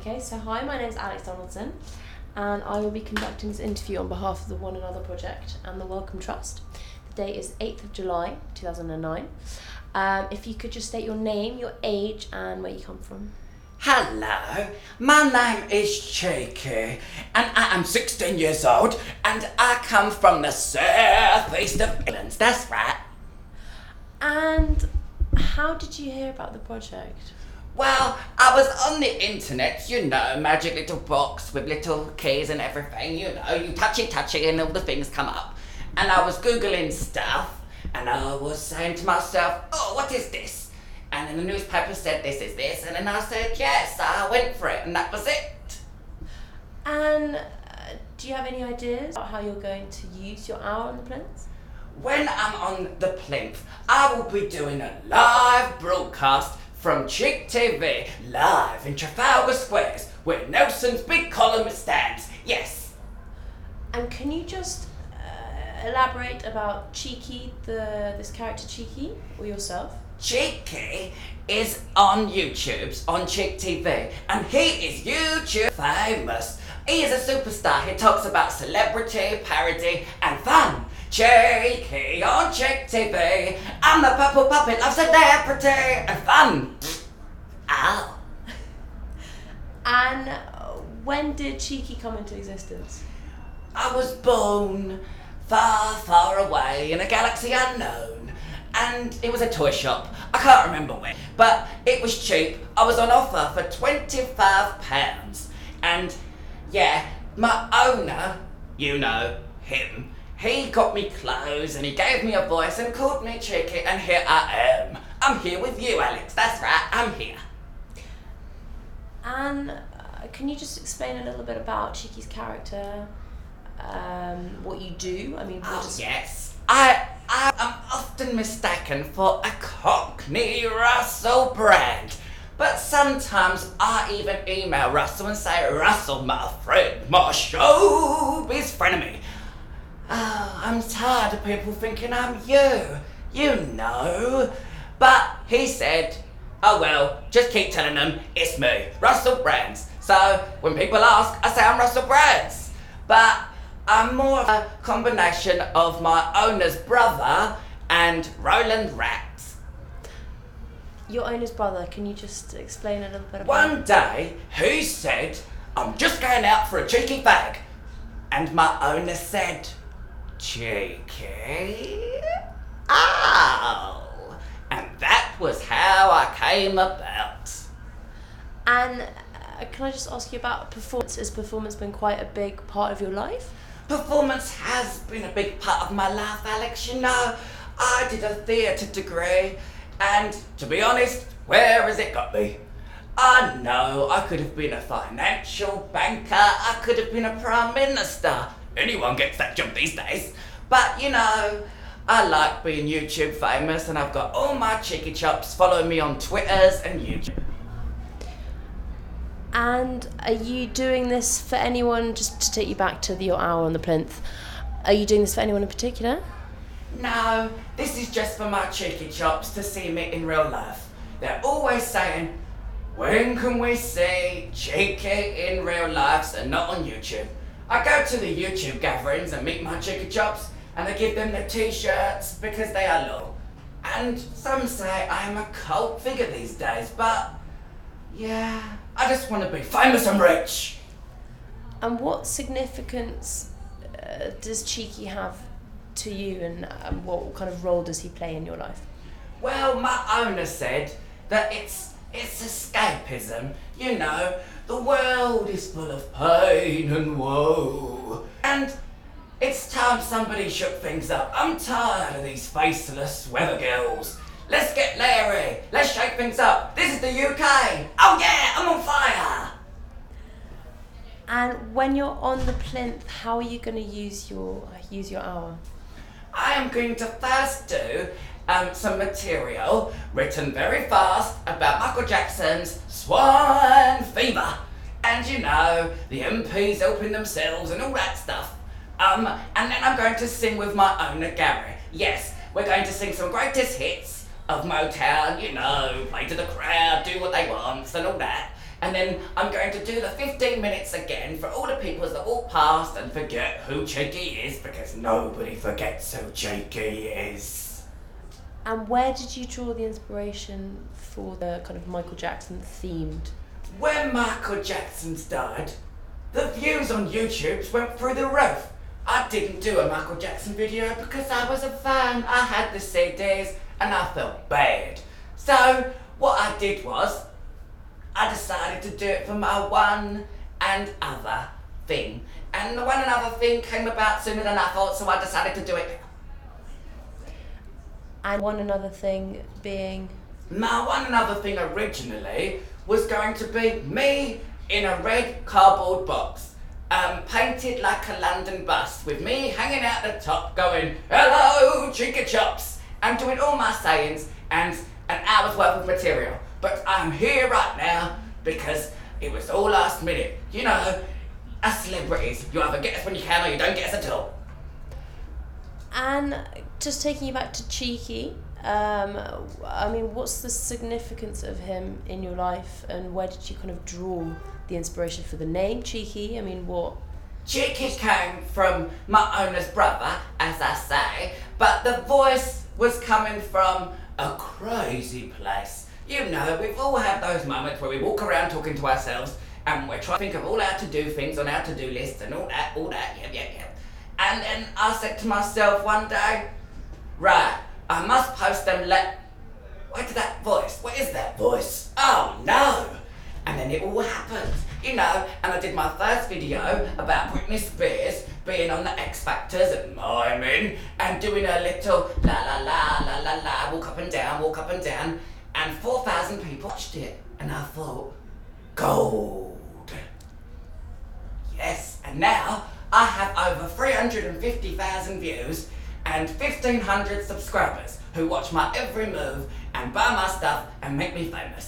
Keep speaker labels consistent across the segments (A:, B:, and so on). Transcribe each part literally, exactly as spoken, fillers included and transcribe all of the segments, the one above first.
A: Okay, so hi, my name is Alex Donaldson, and I will be conducting this interview on behalf of the One Another Project and the Wellcome Trust. The date is eighth of July, two thousand nine. Um, if you could just state your name, your age, and where you come from.
B: Hello, my name is Cheeky, and I am sixteen years old, and I come from the southeast of England. That's right.
A: And how did you hear about the project?
B: Well, I was on the internet, you know, magic little box with little keys and everything, you know, you touch it, touch it, and all the things come up. And I was Googling stuff, and I was saying to myself, oh, what is this? And then the newspaper said this is this, and then I said yes, I went for it, and that was it.
A: And uh, do you have any ideas about how you're going to use your hour on the plinth?
B: When I'm on the plinth, I will be doing a live broadcast from Cheek T V, live in Trafalgar Squares, where Nelson's big column stands, yes.
A: And can you just uh, elaborate about Cheeky, the this character Cheeky, or yourself?
B: Cheeky is on YouTube's on Cheek T V, and he is YouTube famous. He is a superstar. He talks about celebrity, parody, and fun. Cheeky on Cheek T V. I'm the purple puppet of celebrity and fun. Ow.
A: And when did Cheeky come into existence?
B: I was born far, far away in a galaxy unknown. And it was a toy shop. I can't remember when. But it was cheap. I was on offer for twenty-five pounds. And yeah, my owner, you know, him, he got me clothes and he gave me a voice and called me Cheeky, and here I am. I'm here with you, Alex. That's right, I'm here.
A: And uh, can you just explain a little bit about Cheeky's character, um, what you do? I mean, what
B: Oh,
A: does...
B: yes. I, I am often mistaken for a Cockney Russell Brand. But sometimes I even email Russell and say, Russell, my friend, my showbiz frenemy. Oh, I'm tired of people thinking I'm you, you know. But he said, oh well, just keep telling them it's me, Russell Brands. So when people ask, I say I'm Russell Brands. But I'm more of a combination of my owner's brother and Roland Raps.
A: Your owner's brother, can you just explain a little bit about...
B: One day, he said, I'm just going out for a cheeky fag. And my owner said, Cheeky? Oh! And that was how I came about.
A: And uh, can I just ask you about performance? Has performance been quite a big part of your life?
B: Performance has been a big part of my life, Alex. You know, I did a theatre degree, and to be honest, where has it got me? I know I could have been a financial banker, I could have been a prime minister. Anyone gets that job these days. But you know, I like being YouTube famous, and I've got all my cheeky chops following me on Twitters and YouTube.
A: And are you doing this for anyone, just to take you back to the, your hour on the plinth, are you doing this for anyone in particular?
B: No, this is just for my cheeky chops to see me in real life. They're always saying, when can we see Cheeky in real life and not on YouTube? I go to the YouTube gatherings and meet my cheeky chops, and they give them the t-shirts because they are low. And some say I'm a cult figure these days, but yeah, I just want to be famous and rich.
A: And what significance uh, does Cheeky have to you, and um, what kind of role does he play in your life?
B: Well, my owner said that it's it's escapism. You know, the world is full of pain and woe. And it's time somebody shook things up. I'm tired of these faceless weather girls. Let's get Larry. Let's shake things up. This is the U K. Oh yeah, I'm on fire.
A: And when you're on the plinth, how are you going to use your use your hour?
B: I am going to first do um, some material written very fast about Michael Jackson's Swine Fever. And you know, the M Ps helping themselves and all that stuff. Um, and then I'm going to sing with my owner, Gary. Yes, we're going to sing some greatest hits of Motown, you know, play to the crowd, do what they want and all that. And then I'm going to do the fifteen minutes again for all the people that walk past and forget who Cheeky is, because nobody forgets who Cheeky is.
A: And where did you draw the inspiration for the kind of Michael Jackson themed?
B: When Michael Jackson's died, the views on YouTube went through the roof. I didn't do a Michael Jackson video because I was a fan. I had the C Ds and I felt bad. So what I did was, I decided to do it for my one and other thing. And the one and other thing came about sooner than I thought, so I decided to do it.
A: And one another thing being?
B: My one and other thing originally was going to be me in a red cardboard box, um, painted like a London bus, with me hanging out the top going, "Hello, Cheeky Chops," and doing all my sayings and an hour's worth of material. But I'm here right now because it was all last minute. You know, us celebrities, you either get us when you can or you don't get us at all.
A: And just taking you back to Cheeky, um, I mean, what's the significance of him in your life, and where did you kind of draw the inspiration for the name Cheeky? I mean, what?
B: Cheeky came from my owner's brother, as I say, but the voice was coming from a crazy place. You know, we've all had those moments where we walk around talking to ourselves and we're trying to think of all how to do things on our to-do list and all that, all that, yeah, yeah, yeah. And then I said to myself one day, right, I must post them let... Where did that voice? What is that voice? Oh, no! And then it all happened, you know, and I did my first video about Britney Spears being on the X Factors and miming and doing a little la la la la la la, walk up and down, walk up and down, and four thousand people watched it, and I thought, gold. Yes, and now I have over three hundred fifty thousand views and fifteen hundred subscribers who watch my every move and buy my stuff and make me famous.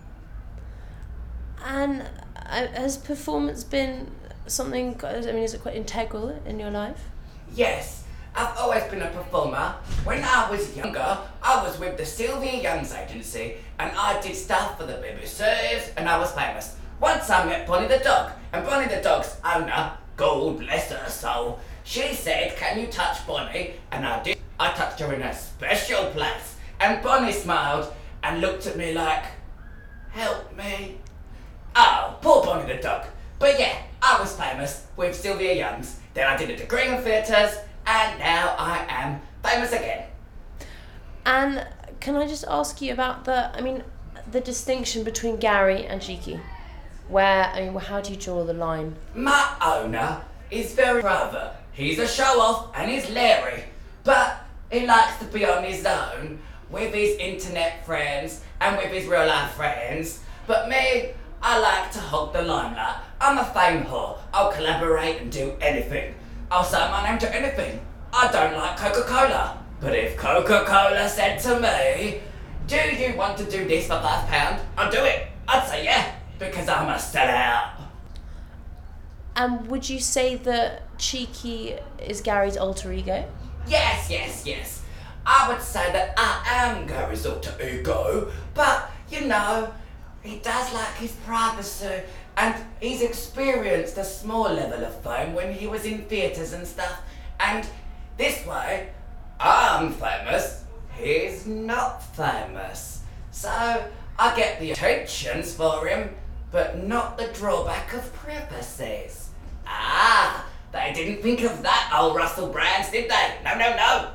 A: And uh, has performance been something, I mean, is it quite integral in your life?
B: Yes, I've always been a performer. When I was younger, I was with the Sylvia Young's agency and I did stuff for the B B C's and I was famous. Once I met Bonnie the dog, and Bonnie the dog's owner, God bless her soul, she said, "Can you touch Bonnie?" And I did. I touched her in a special place. And Bonnie smiled and looked at me like, "Help me." Oh, poor Bonnie the dog. But yeah, I was famous with Sylvia Young's. Then I did a degree in theatres, and now I am famous again.
A: And can I just ask you about the, I mean, the distinction between Gary and Cheeky? Where, I mean, how do you draw the line?
B: My owner is very private. He's a show-off and he's Larry, but he likes to be on his own with his internet friends and with his real-life friends. But me, I like to hog the limelight. I'm a fame whore. I'll collaborate and do anything. I'll say my name to anything. I don't like Coca-Cola. But if Coca-Cola said to me, "Do you want to do this for five pounds?" I'll do it. I'd say yeah, because I'm a sellout.
A: And would you say that Cheeky is Gary's alter ego?
B: Yes, yes, yes. I would say that I am Gary's alter ego, but, you know, he does like his privacy, and he's experienced a small level of fame when he was in theatres and stuff, and this way, I'm famous, he's not famous. So, I get the attentions for him, but not the drawback of privacies. Ah, they didn't think of that, old Russell Brands, did they? No, no, no.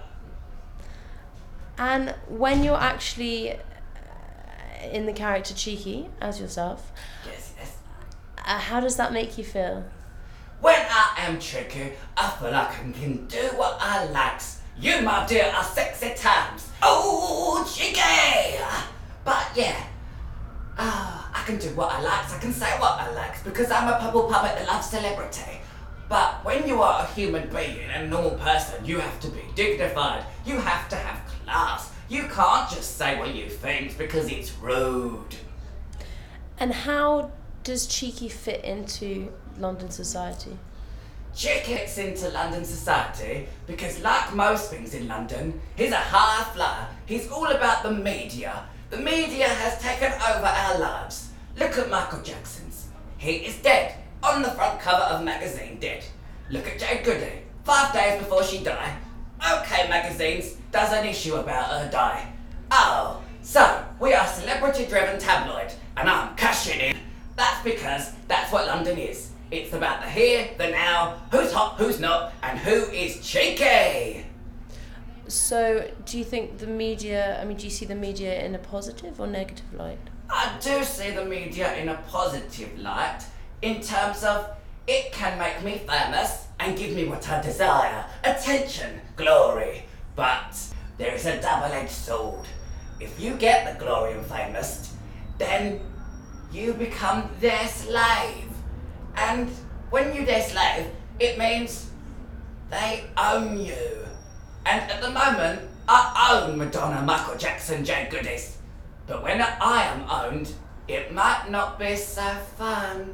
A: And when you're actually in the character Cheeky as yourself,
B: yes, yes.
A: Uh, how does that make you feel?
B: When I am Cheeky, I feel like I can do what I likes. You, my dear, are sexy times. Oh, Cheeky! But yeah, uh, I can do what I likes. I can say what I likes because I'm a purple puppet that loves celebrity. But when you are a human being and a normal person, you have to be dignified. You have to have class. You can't just say what you think because it's rude.
A: And how does Cheeky fit into London society?
B: Cheeky fits into London society because, like most things in London, he's a high flyer. He's all about the media. The media has taken over our lives. Look at Michael Jackson's. He is dead. On the front cover of magazine, dead. Look at Jade Goody. Five days before she died. Okay, magazines, does an issue about her die. Oh, so we are celebrity-driven tabloid, and I'm cashing in. That's because that's what London is. It's about the here, the now, who's hot, who's not, and who is cheeky.
A: So, do you think the media, I mean, do you see the media in a positive or negative light?
B: I do see the media in a positive light, in terms of it can make me famous and give me what I desire, attention, glory. But there is a double-edged sword. If you get the glory and famous, then you become their slave. And when you're their slave, it means they own you. And at the moment, I own Madonna, Michael Jackson, Jade Goodies. But when I am owned, it might not be so fun.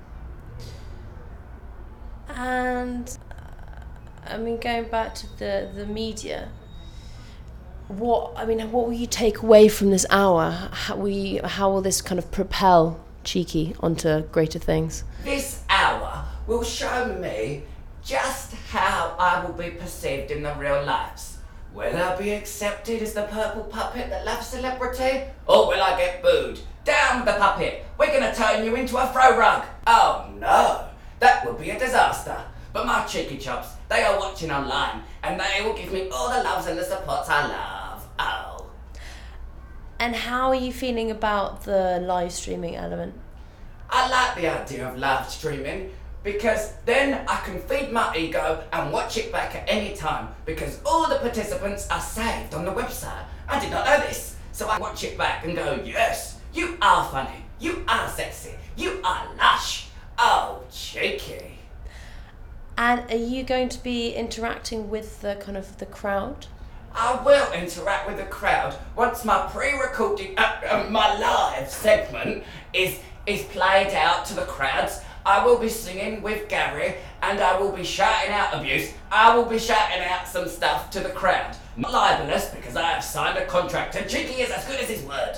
A: And, uh, I mean, going back to the, the media, what, I mean, what will you take away from this hour? How will, you, how will this kind of propel Cheeky onto greater things?
B: This hour will show me just how I will be perceived in the real lives. Will I be accepted as the purple puppet that loves celebrity? Or will I get booed? Down with the puppet! We're gonna turn you into a throw rug! Oh no! That would be a disaster. But my cheeky chops, they are watching online, and they will give me all the loves and the supports I love. Oh.
A: And how are you feeling about the live streaming element?
B: I like the idea of live streaming, because then I can feed my ego and watch it back at any time, because all the participants are saved on the website. I did not know this, so I watch it back and go, yes, you are funny, you are sexy, you are lush, oh, cheeky.
A: And are you going to be interacting with the kind of the crowd?
B: I will interact with the crowd once my pre-recorded, uh, uh, my live segment is is played out to the crowds. I will be singing with Gary, and I will be shouting out abuse. I will be shouting out some stuff to the crowd. Not libelous, because I have signed a contract, and Cheeky is as good as his word.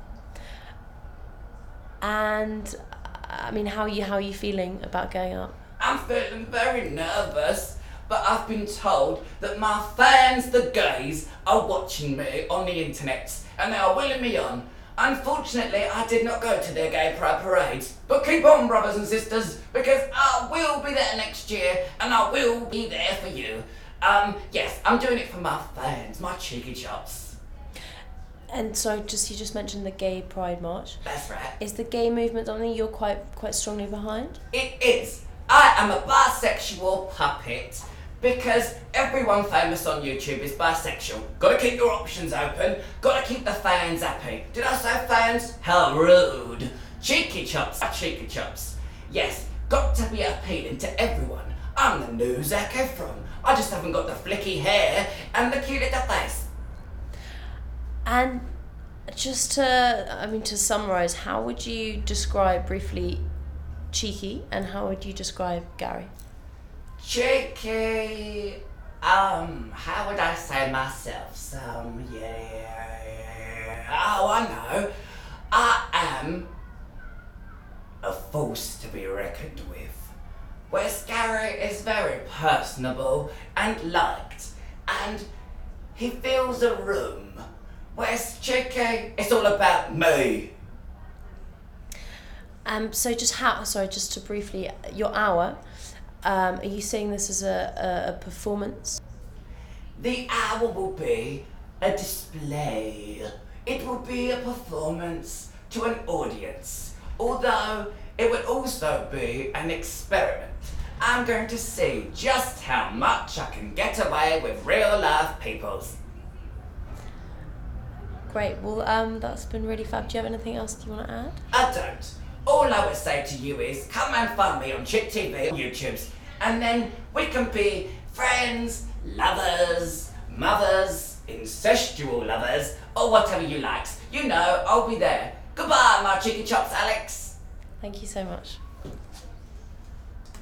A: And, I mean, how are you, how are you feeling about going up?
B: I'm feeling very nervous, but I've been told that my fans, the gays, are watching me on the internet, and they are willing me on. Unfortunately, I did not go to their gay pride parades, but keep on, brothers and sisters, because I will be there next year, and I will be there for you. Um, yes, I'm doing it for my fans, my cheeky chops.
A: And so, just you just mentioned the gay pride march.
B: That's right.
A: Is the gay movement something you're quite quite strongly behind?
B: It is. I am a bisexual puppet, because everyone famous on YouTube is bisexual. Gotta keep your options open, gotta keep the fans happy. Did I say fans? How rude. Cheeky chops are cheeky chops. Yes, got to be appealing to everyone. I'm the new Zac Efron. I just haven't got the flicky hair and the cute little face.
A: And just to, I mean, to summarise, how would you describe briefly Cheeky, and how would you describe Gary?
B: Cheeky, um, how would I say myself? Some, yeah, oh, I know. I am a force to be reckoned with. Whereas Gary is very personable and liked, and he fills a room. Whereas Cheeky, it's all about me.
A: Um, so just how, sorry, just to briefly, your hour, um, are you saying this as a, a, a performance?
B: The hour will be a display. It will be a performance to an audience, although it will also be an experiment. I'm going to see just how much I can get away with real life peoples.
A: Great, well, um, that's been really fab. Do you have anything else you want to add?
B: I don't. All I would say to you is come and find me on Chick T V on YouTube, and then we can be friends, lovers, mothers, incestual lovers, or whatever you like. You know, I'll be there. Goodbye, my cheeky chops, Alex.
A: Thank you so much.